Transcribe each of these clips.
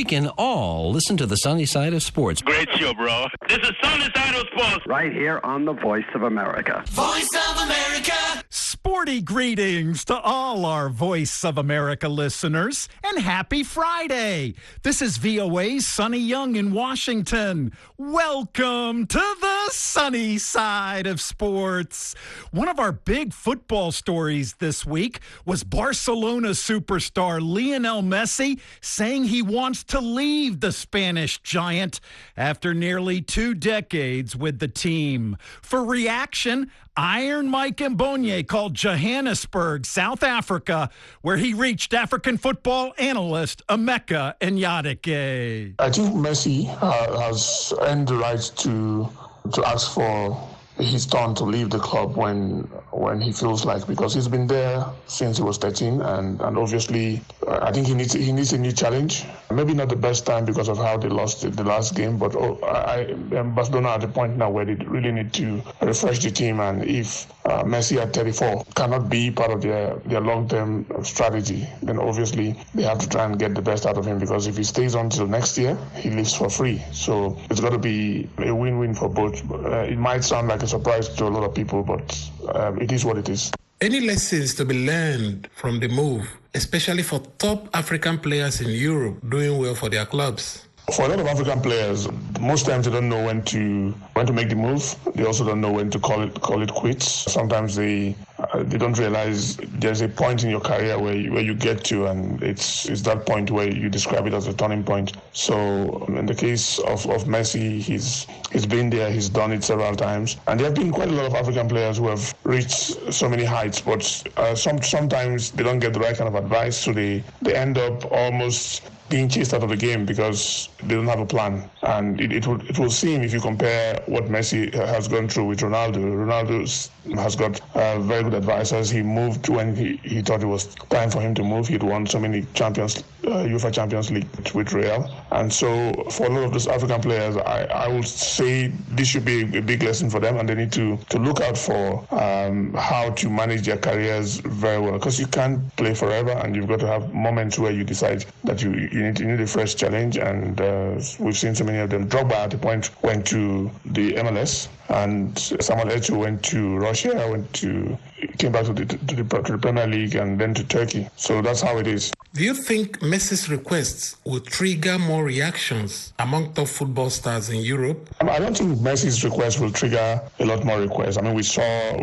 we can all listen to the sunny side of sports. Great show, bro. This is Sunny Side of Sports. Right here on the Voice of America. Voice of America. Sporty greetings to all our Voice of America listeners, and happy Friday. This is VOA's Sonny Young in Washington. Welcome to the sunny side of sports. One of our big football stories this week was Barcelona superstar Lionel Messi saying he wants to leave the Spanish giant after nearly 2 decades with the team. For reaction, Iron Mike Mbonye called Johannesburg, South Africa, where he reached African football analyst Emeka Nyadike. I think Messi has earned the right to ask for his turn to leave the club when he feels like, because he's been there since he was 13, and obviously I think he needs a new challenge. Maybe not the best time because of how they lost the last game, but Barcelona are at the point now where they really need to refresh the team, and if Messi at 34 cannot be part of their long-term strategy, then obviously they have to try and get the best out of him, because if he stays on till next year, he leaves for free. So it's got to be a win-win for both. It might sound like a surprise to a lot of people, but it is what it is. Any lessons to be learned from the move, especially for top African players in Europe doing well for their clubs? For a lot of African players, most times they don't know when to make the move. They also don't know when to call it quits. Sometimes they don't realize there's a point in your career where you get to, and it's that point where you describe it as a turning point. So in the case of Messi, he's been there, he's done it several times, and there have been quite a lot of African players who have reached so many heights, but sometimes they don't get the right kind of advice, so they end up almost being chased out of the game because they don't have a plan. And it will seem, if you compare what Messi has gone through with Ronaldo. Ronaldo has got very good advisors. He moved when he thought it was time for him to move. He'd won so many UEFA Champions League with Real. And so for a lot of those African players, I would say this should be a big lesson for them, and they need to look out for how to manage their careers very well, because you can't play forever, and you've got to have moments where you decide that you need a fresh challenge. And we've seen so many of them. Drogba at the point went to the MLS, and Samuel Eto'o went to Russia, came back to the Premier League, and then to Turkey. So that's how it is. Do you think Messi's requests will trigger more reactions among top football stars in Europe? I don't think Messi's request will trigger a lot more requests. I mean, we saw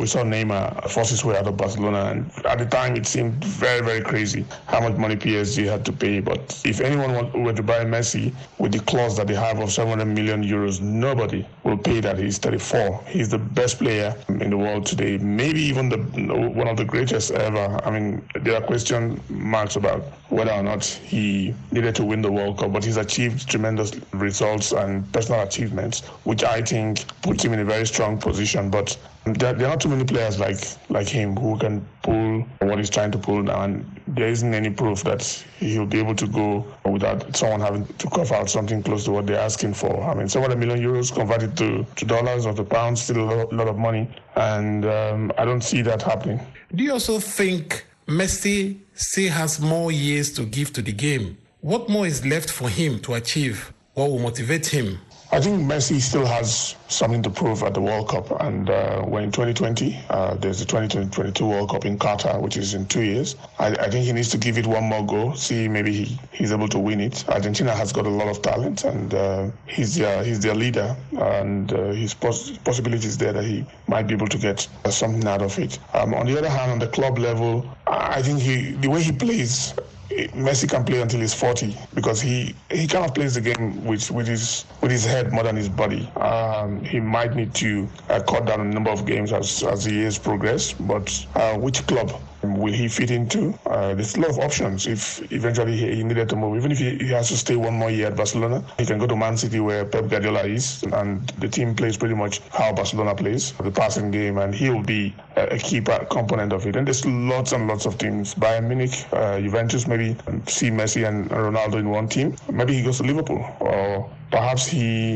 Neymar force his way out of Barcelona, and at the time it seemed very, very crazy how much money PSG had to pay. But if anyone were to buy Messi with the clause that they have of 700 million euros, nobody will pay that. He's 34. He's the best player in the world today, maybe even one of the greatest ever. I mean, there are question marks about whether or not he needed to win the World Cup, but he's achieved tremendous results and personal achievements, which I think puts him in a very strong position. But there are not too many players like him who can pull what he's trying to pull now, and there isn't any proof that he'll be able to go without someone having to cough out something close to what they're asking for. I mean, 700 million euros converted to dollars or to pounds, still a lot of money, and I don't see that happening. Do you also think Messi still has more years to give to the game? What more is left for him to achieve? What will motivate him? I think Messi still has something to prove at the World Cup, and we're in 2020. There's the 2022 World Cup in Qatar, which is in 2 years. I think he needs to give it one more go, see maybe he's able to win it. Argentina has got a lot of talent, and he's their leader, and his possibilities there that he might be able to get something out of it. On the other hand, on the club level, I think the way he plays, Messi can play until he's 40, because he kind of plays the game with his head more than his body. He might need to cut down the number of games as the years progress, but which club will he fit into? There's a lot of options if eventually he needed to move. Even if he has to stay one more year at Barcelona, he can go to Man City where Pep Guardiola is, and the team plays pretty much how Barcelona plays, the passing game, and he'll be a key component of it. And there's lots and lots of teams. Bayern Munich, Juventus, maybe see Messi and Ronaldo in one team. Maybe he goes to Liverpool, or perhaps he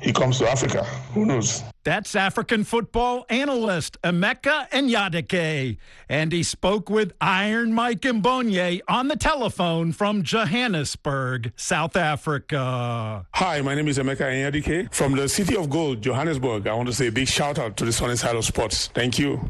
he comes to Africa. Who knows? That's African football analyst Emeka Nyadike. And he spoke with Iron Mike Mbonye on the telephone from Johannesburg, South Africa. Hi, my name is Emeka Nyadike from the City of Gold, Johannesburg. I want to say a big shout out to the Sunny Side of Sports. Thank you.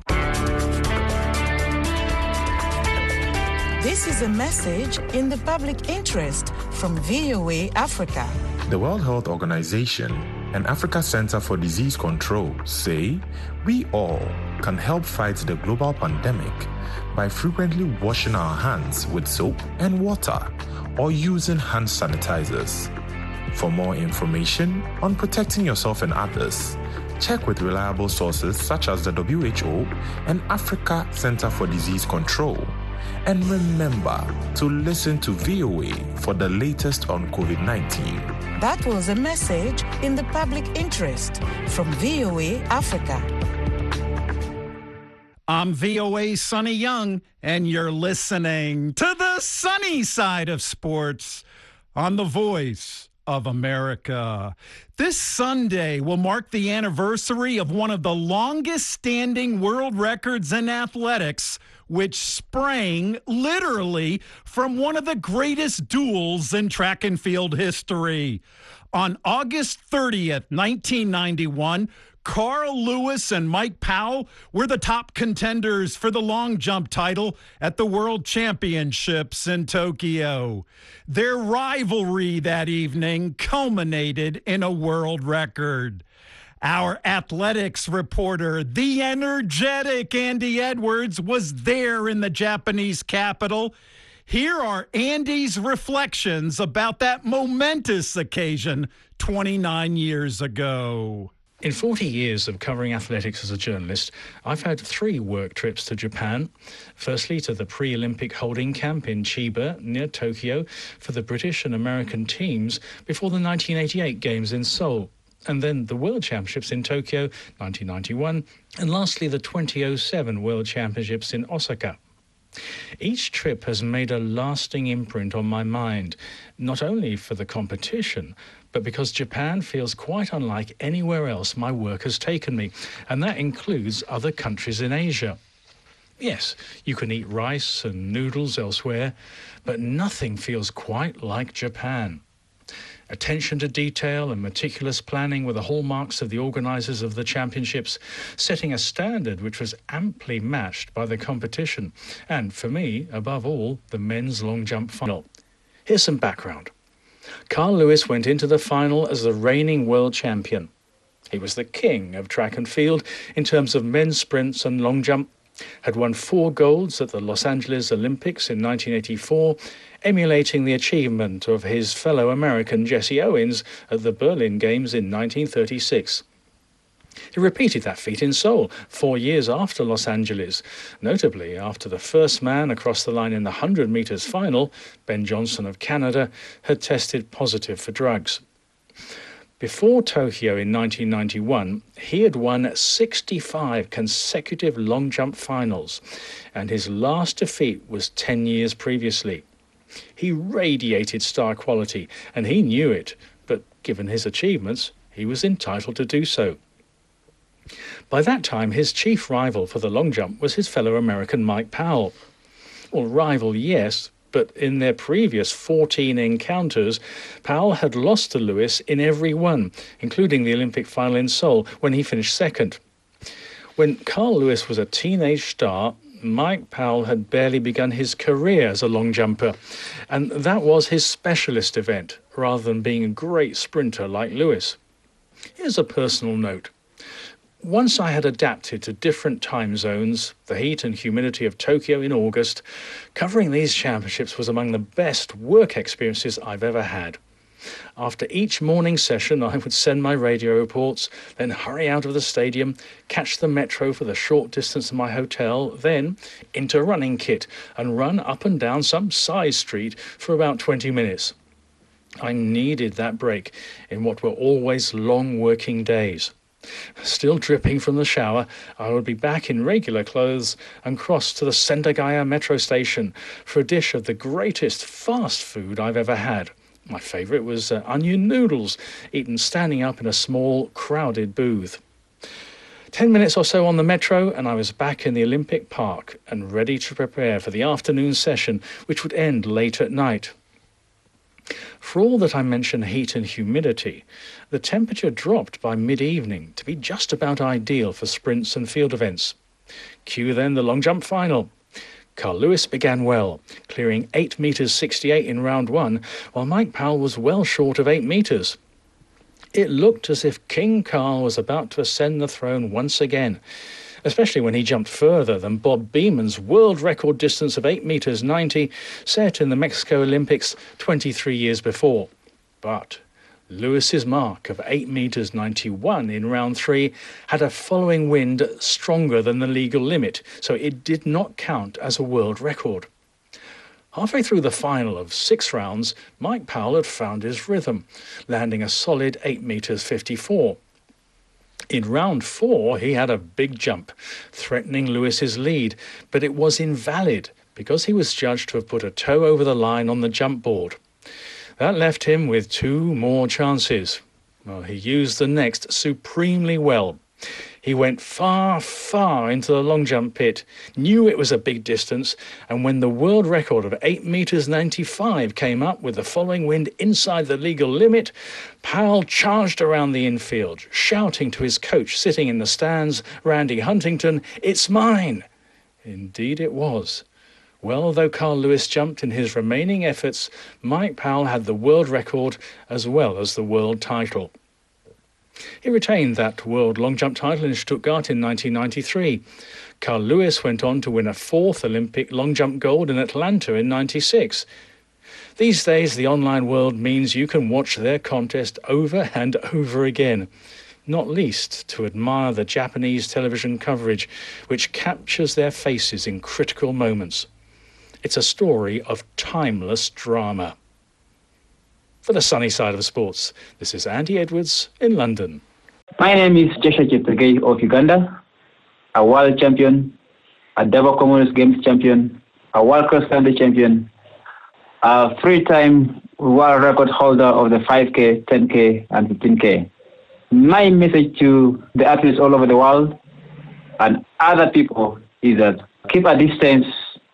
This is a message in the public interest from VOA Africa. The World Health Organization and Africa Center for Disease Control say we all can help fight the global pandemic by frequently washing our hands with soap and water or using hand sanitizers. For more information on protecting yourself and others, check with reliable sources such as the WHO and Africa Center for Disease Control. And remember to listen to VOA for the latest on COVID-19. That was a message in the public interest from VOA Africa. I'm VOA's Sonny Young, and you're listening to the sunny side of sports on the Voice of America. This Sunday will mark the anniversary of one of the longest-standing world records in athletics, which sprang literally from one of the greatest duels in track and field history. On August 30th, 1991, Carl Lewis and Mike Powell were the top contenders for the long jump title at the World Championships in Tokyo. Their rivalry that evening culminated in a world record. Our athletics reporter, the energetic Andy Edwards, was there in the Japanese capital. Here are Andy's reflections about that momentous occasion 29 years ago. In 40 years of covering athletics as a journalist, I've had 3 work trips to Japan. Firstly, to the pre-Olympic holding camp in Chiba, near Tokyo, for the British and American teams before the 1988 Games in Seoul. And then the World Championships in Tokyo, 1991, and lastly the 2007 World Championships in Osaka. Each trip has made a lasting imprint on my mind, not only for the competition, but because Japan feels quite unlike anywhere else my work has taken me, and that includes other countries in Asia. Yes, you can eat rice and noodles elsewhere, but nothing feels quite like Japan. Attention to detail and meticulous planning were the hallmarks of the organisers of the championships, setting a standard which was amply matched by the competition, and for me, above all, the men's long jump final. Here's some background. Carl Lewis went into the final as the reigning world champion. He was the king of track and field in terms of men's sprints and long jump, had won 4 golds at the Los Angeles Olympics in 1984, emulating the achievement of his fellow American Jesse Owens at the Berlin Games in 1936. He repeated that feat in Seoul 4 years after Los Angeles, notably after the first man across the line in the 100 metres final, Ben Johnson of Canada, had tested positive for drugs. Before Tokyo in 1991, he had won 65 consecutive long jump finals, and his last defeat was 10 years previously. He radiated star quality, and he knew it, but given his achievements, he was entitled to do so. By that time, his chief rival for the long jump was his fellow American Mike Powell. Well, rival, yes, but in their previous 14 encounters, Powell had lost to Lewis in every one, including the Olympic final in Seoul, when he finished second. When Carl Lewis was a teenage star, Mike Powell had barely begun his career as a long jumper, and that was his specialist event, rather than being a great sprinter like Lewis. Here's a personal note. Once I had adapted to different time zones, the heat and humidity of Tokyo in August, covering these championships was among the best work experiences I've ever had. After each morning session, I would send my radio reports, then hurry out of the stadium, catch the metro for the short distance to my hotel, then into running kit and run up and down some side street for about 20 minutes. I needed that break in what were always long working days. Still dripping from the shower, I would be back in regular clothes and cross to the Sendagaya metro station for a dish of the greatest fast food I've ever had, My favourite was onion noodles, eaten standing up in a small, crowded booth. 10 minutes or so on the metro, and I was back in the Olympic Park and ready to prepare for the afternoon session, which would end late at night. For all that I mention heat and humidity, the temperature dropped by mid-evening to be just about ideal for sprints and field events. Cue then the long jump final. Carl Lewis began well, clearing 8 metres 68 in round 1, while Mike Powell was well short of 8 metres. It looked as if King Carl was about to ascend the throne once again, especially when he jumped further than Bob Beamon's world record distance of 8 metres 90, set in the Mexico Olympics 23 years before. But Lewis's mark of 8 metres 91 in round 3 had a following wind stronger than the legal limit, so it did not count as a world record. Halfway through the final of 6 rounds, Mike Powell had found his rhythm, landing a solid 8 metres 54. In round 4, he had a big jump, threatening Lewis's lead, but it was invalid because he was judged to have put a toe over the line on the jump board. That left him with 2 more chances. Well, he used the next supremely well. He went far, far into the long jump pit, knew it was a big distance, and when the world record of 8 metres 95 came up with the following wind inside the legal limit, Powell charged around the infield, shouting to his coach sitting in the stands, Randy Huntington, "It's mine!" Indeed it was. Well, though Carl Lewis jumped in his remaining efforts, Mike Powell had the world record as well as the world title. He retained that world long jump title in Stuttgart in 1993. Carl Lewis went on to win a 4th Olympic long jump gold in Atlanta in 96. These days, the online world means you can watch their contest over and over again, not least to admire the Japanese television coverage, which captures their faces in critical moments. It's a story of timeless drama. For the sunny side of sports, this is Andy Edwards in London. My name is Joshua Cheptegei of Uganda, a world champion, a double Commonwealth Games champion, a world cross-country champion, a 3-time world record holder of the 5K, 10K, and 15K. My message to the athletes all over the world and other people is that keep a distance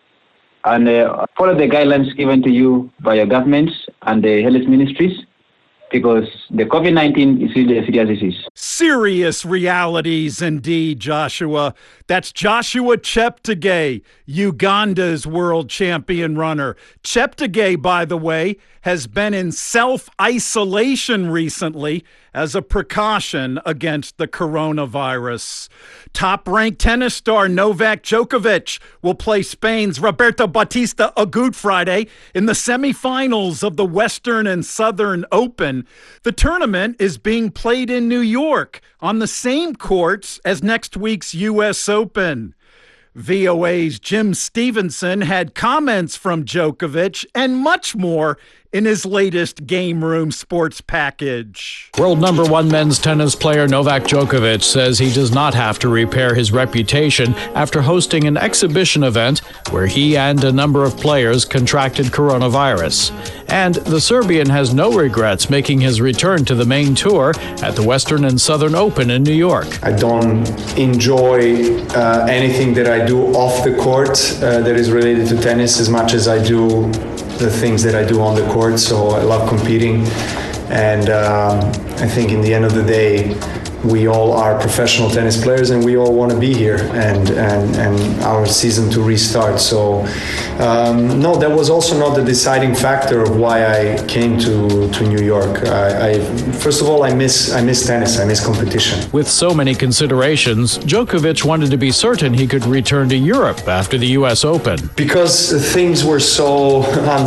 and follow the guidelines given to you by your governments and the health ministries, because the COVID-19 is really a serious disease. Serious realities indeed, Joshua. That's Joshua Cheptegei, Uganda's world champion runner. Cheptegei, by the way, has been in self-isolation recently as a precaution against the coronavirus. Top-ranked tennis star Novak Djokovic will play Spain's Roberto Bautista Agut Friday in the semifinals of the Western and Southern Open. The tournament is being played in New York on the same courts as next week's U.S. Open. VOA's Jim Stevenson had comments from Djokovic and much more in his latest Game Room Sports package. World number 1 men's tennis player Novak Djokovic says he does not have to repair his reputation after hosting an exhibition event where he and a number of players contracted coronavirus. And the Serbian has no regrets making his return to the main tour at the Western and Southern Open in New York. I don't enjoy anything that I do off the court that is related to tennis as much as I do the things that I do on the court, so I love competing, and I think in the end of the day we all are professional tennis players and we all want to be here and our season to restart. So no, that was also not the deciding factor of why I came to New York. First of all, I miss tennis, I miss competition. With so many considerations, Djokovic wanted to be certain he could return to Europe after the US Open. Because things were so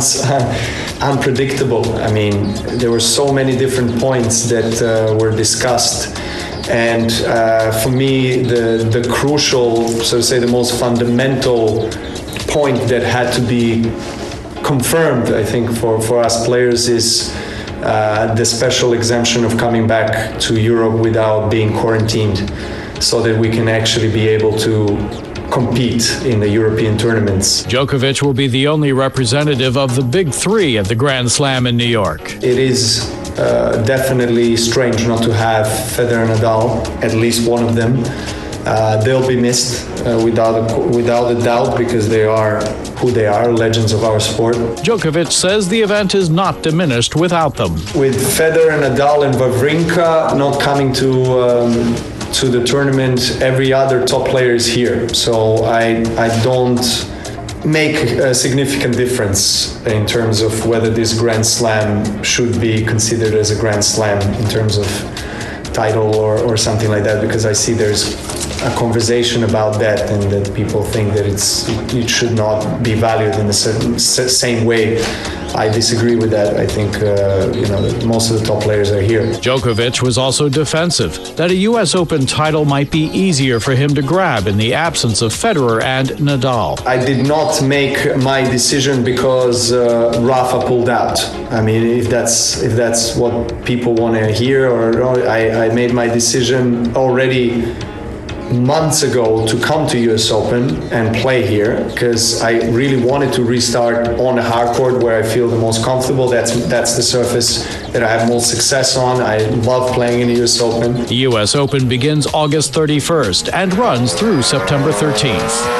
unpredictable. I mean, there were so many different points that were discussed. And for me, the crucial, so to say, the most fundamental point that had to be confirmed, I think, for us players is the special exemption of coming back to Europe without being quarantined, so that we can actually be able to compete in the European tournaments. Djokovic will be the only representative of the big three at the Grand Slam in New York. It is definitely strange not to have Federer and Nadal, at least one of them. They'll be missed without a doubt because they are who they are, legends of our sport. Djokovic says the event is not diminished without them. With Federer, Nadal and Wawrinka not coming to the tournament, every other top player is here. So I don't make a significant difference in terms of whether this Grand Slam should be considered as a Grand Slam in terms of title or something like that, because I see there's a conversation about that and that people think that it should not be valued in the same way. I disagree with that. I think that most of the top players are here. Djokovic was also defensive, that a U.S. Open title might be easier for him to grab in the absence of Federer and Nadal. I did not make my decision because Rafa pulled out. I mean, if that's what people want to hear, or I made my decision already months ago to come to US Open and play here because I really wanted to restart on the hard court where I feel the most comfortable. That's the surface that I have most success on. I love playing in the US Open. The US Open begins August 31st and runs through September 13th.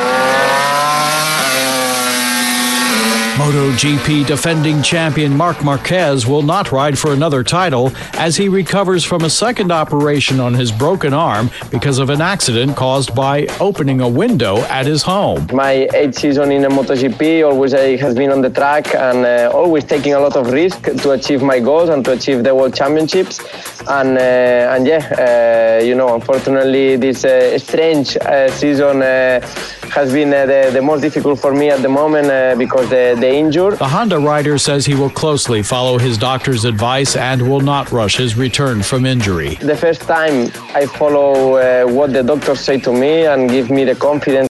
MotoGP defending champion Marc Marquez will not ride for another title as he recovers from a second operation on his broken arm because of an accident caused by opening a window at his home. My 8th season in a MotoGP always has been on the track and always taking a lot of risk to achieve my goals and to achieve the World Championships. Unfortunately, this strange season has been the most difficult for me at the moment because the injury. The Honda rider says he will closely follow his doctor's advice and will not rush his return from injury. The first time I follow what the doctors say to me and give me the confidence.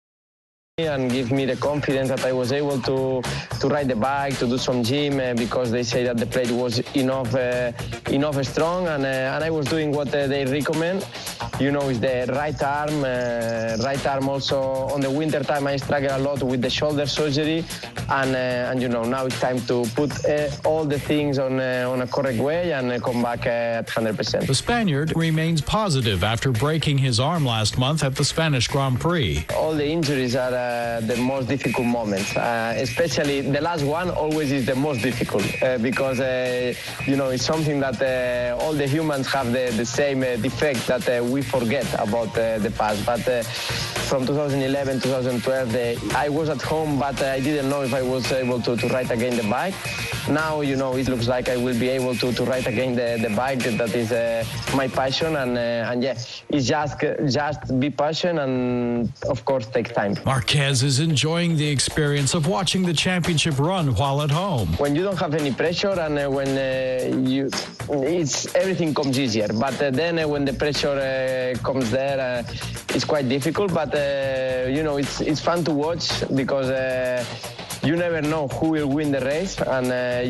That I was able to ride the bike, to do some gym because they say that the plate was enough strong and I was doing what they recommend. Is the right arm also on the winter time I struggle a lot with the shoulder surgery and now it's time to put all the things on a correct way and come back at 100%. The Spaniard remains positive after breaking his arm last month at the Spanish Grand Prix. All the injuries are the most difficult moments, especially the last one always is the most difficult because it's something that all the humans have the same defect that we forget about the past. But from 2011, 2012, I was at home, but I didn't know if I was able to ride again the bike. Now, it looks like I will be able to ride again the bike. That is my passion, it's just be patient and, of course, take time. Marquez is enjoying the experience of watching the championship run while at home. When you don't have any pressure and when everything comes easier. But then when the pressure comes there, it's quite difficult. But it's fun to watch because you never know who will win the race, and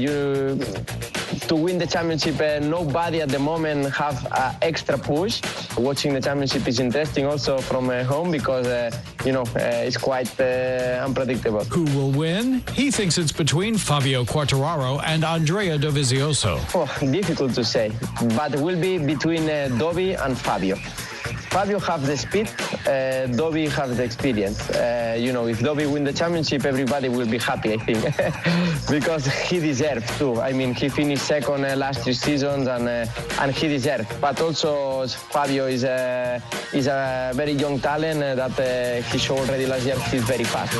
to win the championship, nobody at the moment have an extra push. Watching the championship is interesting also from home because it's quite unpredictable. Who will win? He thinks it's between Fabio Quartararo and Andrea Dovizioso. Difficult to say, but it will be between Dovi and Fabio. Fabio has the speed, Dovi has the experience. If Dovi win the championship, everybody will be happy, I think, because he deserves to. I mean, he finished second last 3 seasons, and he deserves. But also, Fabio is a very young talent that he showed already last year. He's very fast.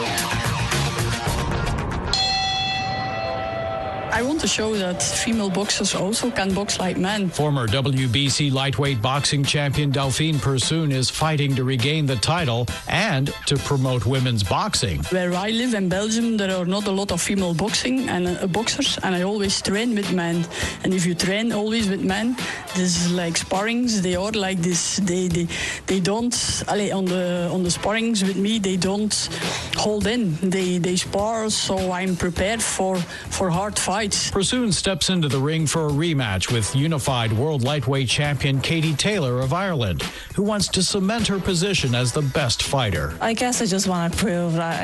I want to show that female boxers also can box like men. Former WBC lightweight boxing champion Delphine Persoon is fighting to regain the title and to promote women's boxing. Where I live in Belgium, there are not a lot of female boxing and boxers, and I always train with men. And if you train always with men, this is like sparrings. They are like this. They don't. On the sparrings with me, they don't hold in. They spar, so I'm prepared for hard fights. Persoon steps into the ring for a rematch with unified world lightweight champion Katie Taylor of Ireland, who wants to cement her position as the best fighter. I guess I just want to prove that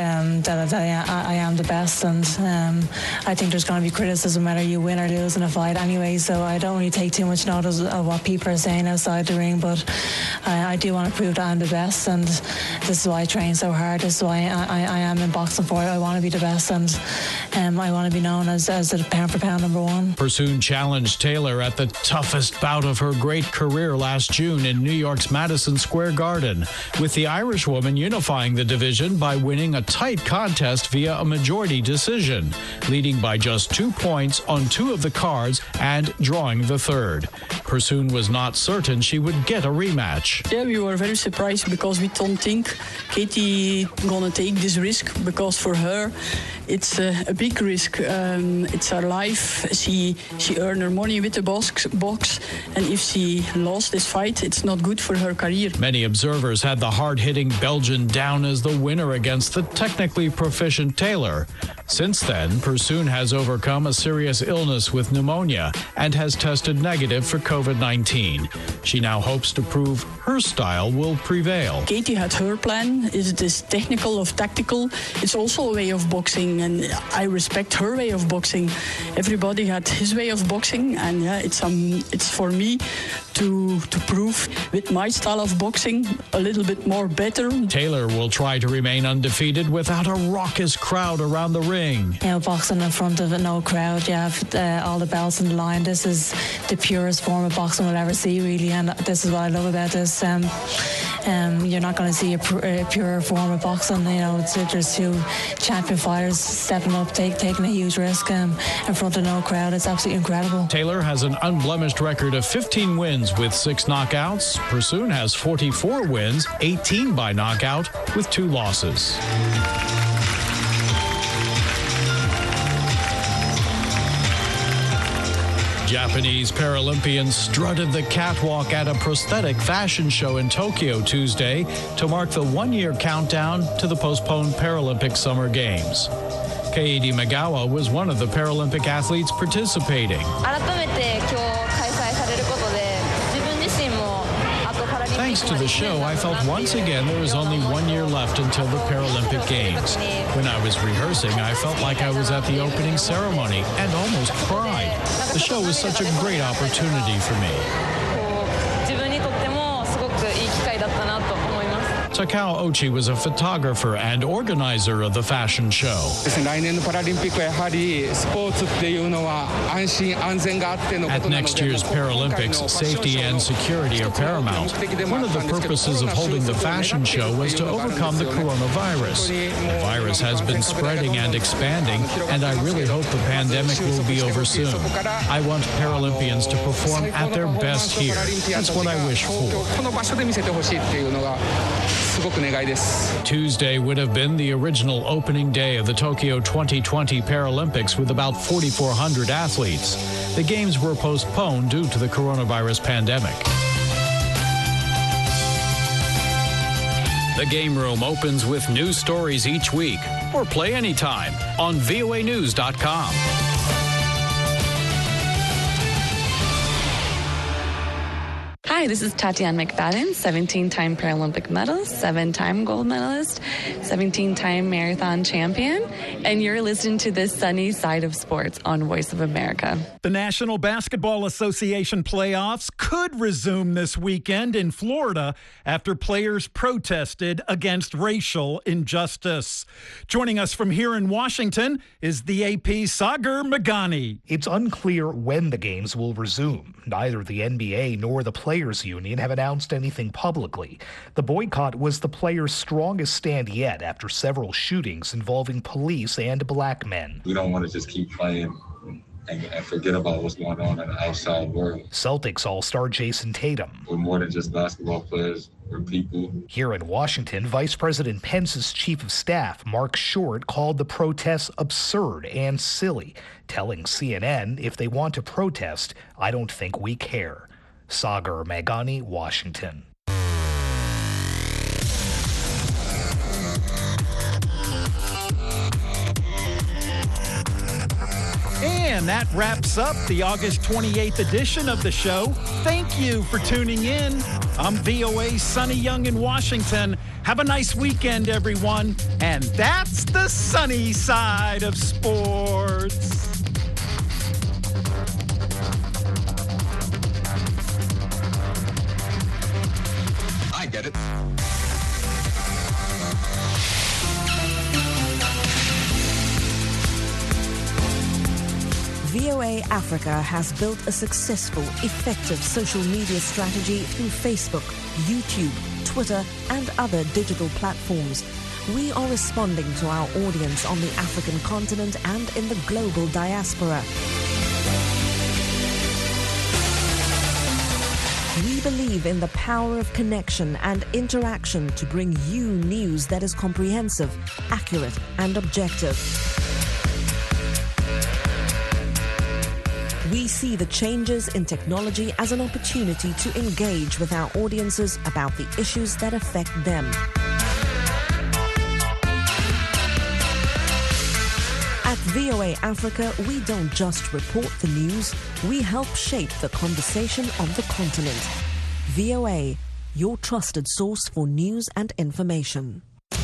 I am the best, and I think there's going to be criticism whether you win or lose in a fight anyway, so I don't really take too much notice of what people are saying outside the ring, but I do want to prove that I'm the best, and this is why I train so hard. This is why I am in boxing for it. I want to be the best, and I want to be known as the pound for pound number one. Persoon challenged Taylor at the toughest bout of her great career last June in New York's Madison Square Garden, with the Irishwoman unifying the division by winning a tight contest via a majority decision, leading by just 2 points on 2 of the cards and drawing the third. Persoon was not certain she would get a rematch. Yeah, we were very surprised because we don't think Katie gonna take this risk, because for her it's a big risk. It's her life. She earned her money with the box, and if she lost this fight, it's not good for her career. Many observers had the hard-hitting Belgian down as the winner against the technically proficient Taylor. Since then, Persoon has overcome a serious illness with pneumonia and has tested negative for COVID-19. She now hopes to prove her style will prevail. Katie had her plan. Is it is technical or tactical? It's also a way of boxing, and I respect her way of boxing. Everybody had his way of boxing, and yeah, it's for me to prove with my style of boxing a little bit more better. Taylor will try to remain undefeated without a raucous crowd around the ring. Boxing in front of no crowd, you have all the belts on the line. This is the purest form of boxing we'll ever see, really, and this is what I love about this. You're not going to see a pure form of boxing. There's 2 champion fighters stepping up, taking a huge risk in front of no crowd. It's absolutely incredible. Taylor has an unblemished record of 15 wins with 6 knockouts. Persoon has 44 wins, 18 by knockout, with 2 losses. Japanese Paralympians strutted the catwalk at a prosthetic fashion show in Tokyo Tuesday to mark the 1-year countdown to the postponed Paralympic Summer Games. Kaede Magawa was one of the Paralympic athletes participating. Thanks to the show, I felt once again there was only 1 year left until the Paralympic Games. When I was rehearsing, I felt like I was at the opening ceremony and almost cried. The show was such a great opportunity for me. Takao Ochi was a photographer and organizer of the fashion show. At next year's Paralympics, safety and security are paramount. One of the purposes of holding the fashion show was to overcome the coronavirus. The virus has been spreading and expanding, and I really hope the pandemic will be over soon. I want Paralympians to perform at their best here. That's what I wish for. Tuesday would have been the original opening day of the Tokyo 2020 Paralympics with about 4,400 athletes. The games were postponed due to the coronavirus pandemic. The Game Room opens with news stories each week, or play anytime on voanews.com. Hi, this is Tatiana McFadden, 17-time Paralympic medalist, 7-time gold medalist, 17-time marathon champion, and you're listening to the sunny side of sports on Voice of America. The National Basketball Association playoffs could resume this weekend in Florida after players protested against racial injustice. Joining us from here in Washington is the AP's Sagar Meghani. It's unclear when the games will resume. Neither the NBA nor the Players Union have announced anything publicly. The boycott was the players' strongest stand yet after several shootings involving police and black men. We don't want to just keep playing and forget about what's going on in the outside world. Celtics All-Star Jason Tatum. We're more than just basketball players. We're people. Here in Washington, Vice President Pence's chief of staff, Mark Short, called the protests absurd and silly, telling CNN, if they want to protest, I don't think we care. Sagar Meghani, Washington. And that wraps up the August 28th edition of the show. Thank you for tuning in. I'm VOA's Sonny Young in Washington. Have a nice weekend, everyone. And that's the sunny side of sports. I get it. VOA Africa has built a successful, effective social media strategy through Facebook, YouTube, Twitter, and other digital platforms. We are responding to our audience on the African continent and in the global diaspora. We believe in the power of connection and interaction to bring you news that is comprehensive, accurate, and objective. We see the changes in technology as an opportunity to engage with our audiences about the issues that affect them. At VOA Africa, we don't just report the news, we help shape the conversation on the continent. VOA, your trusted source for news and information.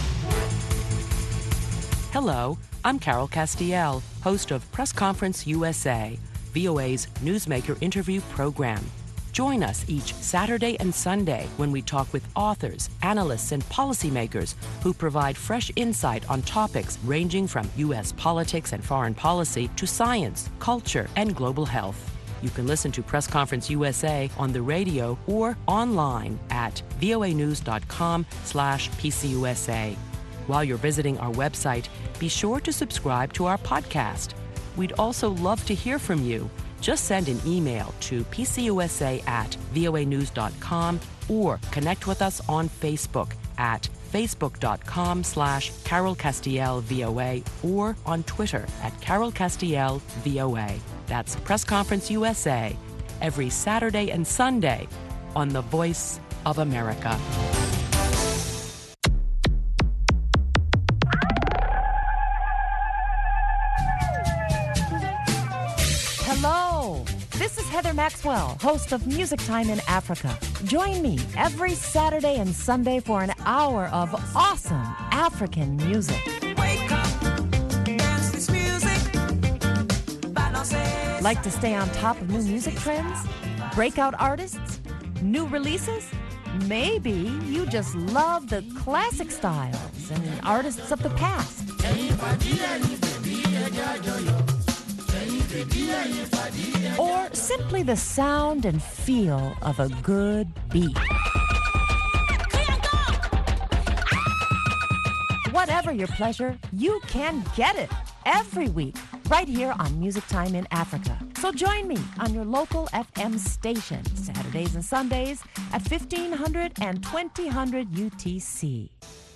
Hello, I'm Carol Castiel, host of Press Conference USA, VOA's Newsmaker interview program. Join us each Saturday and Sunday when we talk with authors, analysts, and policymakers who provide fresh insight on topics ranging from U.S. politics and foreign policy to science, culture, and global health. You can listen to Press Conference USA on the radio or online at voanews.com/PCUSA. While you're visiting our website, be sure to subscribe to our podcast. We'd also love to hear from you. Just send an email to pcusa@voanews.com or connect with us on Facebook at facebook.com/CarolCastielVOA or on Twitter at CarolCastielVOA. That's Press Conference USA, every Saturday and Sunday on the Voice of America. Hello, this is Heather Maxwell, host of Music Time in Africa. Join me every Saturday and Sunday for an hour of awesome African music. Wake up, dance this music. Like to stay on top of new music trends? Breakout artists? New releases? Maybe you just love the classic styles and artists of the past. Or simply the sound and feel of a good beat. Whatever your pleasure, you can get it every week right here on Music Time in Africa. So join me on your local FM station, Saturdays and Sundays at 1500 and 2000 UTC.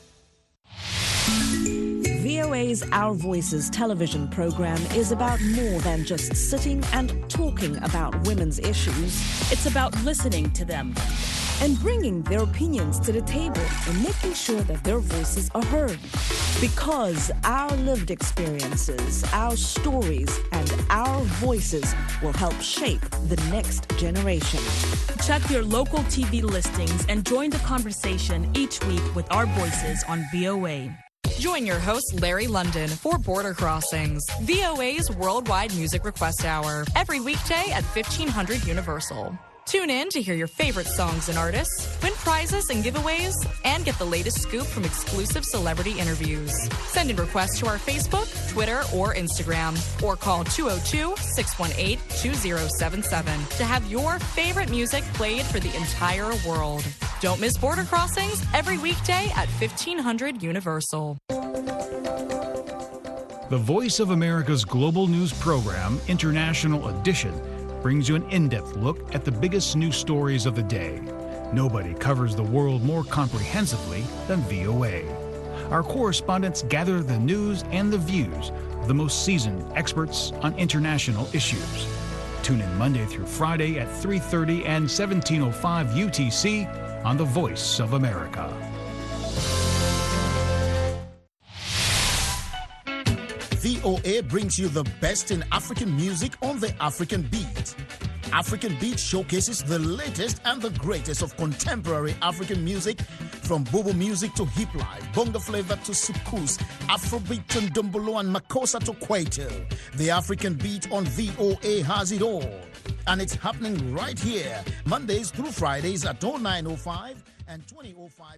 VOA's Our Voices television program is about more than just sitting and talking about women's issues. It's about listening to them and bringing their opinions to the table and making sure that their voices are heard. Because our lived experiences, our stories, and our voices will help shape the next generation. Check your local TV listings and join the conversation each week with our voices on VOA. Join your host, Larry London, for Border Crossings, VOA's Worldwide Music Request Hour, every weekday at 1500 Universal. Tune in to hear your favorite songs and artists, win prizes and giveaways, and get the latest scoop from exclusive celebrity interviews. Send in requests to our Facebook, Twitter, or Instagram, or call 202-618-2077 to have your favorite music played for the entire world. Don't miss Border Crossings every weekday at 1500 Universal. The Voice of America's global news program, International Edition, brings you an in-depth look at the biggest news stories of the day. Nobody covers the world more comprehensively than VOA. Our correspondents gather the news and the views of the most seasoned experts on international issues. Tune in Monday through Friday at 3:30 and 17:05 UTC on The Voice of America. VOA brings you the best in African music on the African Beat. African Beat showcases the latest and the greatest of contemporary African music, from Bobo music to hip life, bongo flavor to soukous, Afrobeat and Dumbolo and Makossa to Kwaito. The African Beat on VOA has it all. And it's happening right here, Mondays through Fridays at 09:05 and 20:05.